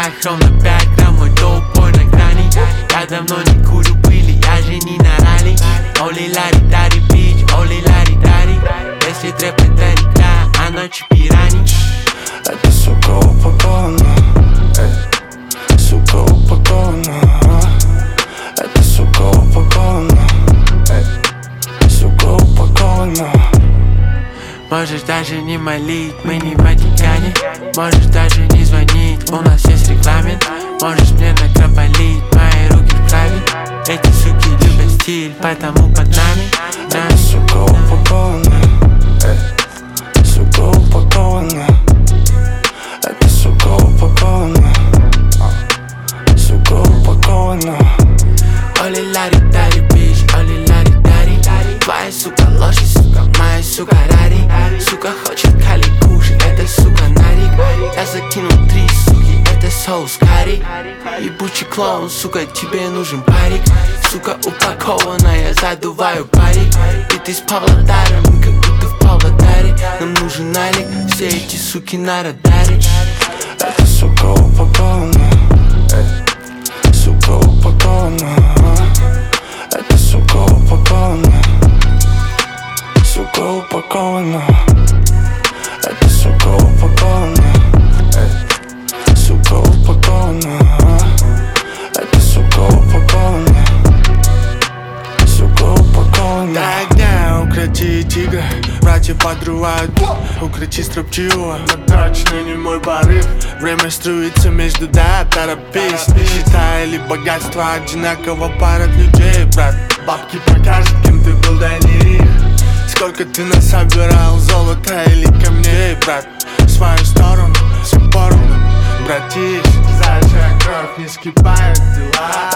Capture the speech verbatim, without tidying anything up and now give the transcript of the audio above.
шаг, ровно пять грамм, мой доупой на грани. Я давно не курю пыли, я же не на ралли. Оли лари дари бич, оли лари дари. Если трэп это река, а ночи пирани. Это сука упакована, эй, сука упакована. Это сука упакована, эй, сука упакована. Можешь даже не молить, мы не в Ватикане. Можешь даже не звонить, у нас есть регламент. Можешь мне накропалить, мои руки в крови. Эти суки любят стиль, потому под нами. Это сука упакована, эй, сука упакована. Это сука упакована, сука упакована. Оли лари дари бич, оли лари дари. Твоя сука лошадь, сука, моя сука рари. Сука хочет кали кушать, это сука нарик. Я закинул три суки, это соус карри. Ебучий клоун, сука, тебе нужен парик. Сука упакована, я задуваю парик. И ты с Павлодаром, как будто в Павлодаре. Нам нужен налик, все эти суки на радаре. Это сука упакована, эй, сука упакована. Это сука упакована, сука упакована. Это сука упакована, эй, сука упакована. Это сука упакована, сука упакована. До огня укроти тигра, братья подрывают, укроти строптивого. Но точно не мой порыв. Время струится между да, торопись. Нищета или богатство одинаково парят людей, брат. Бабки покажут, кем ты был, да не их. Сколько ты насобирал золота или камней, брат. В свою сторону все поровну, братиш. Заячья кровь, не скипают дела.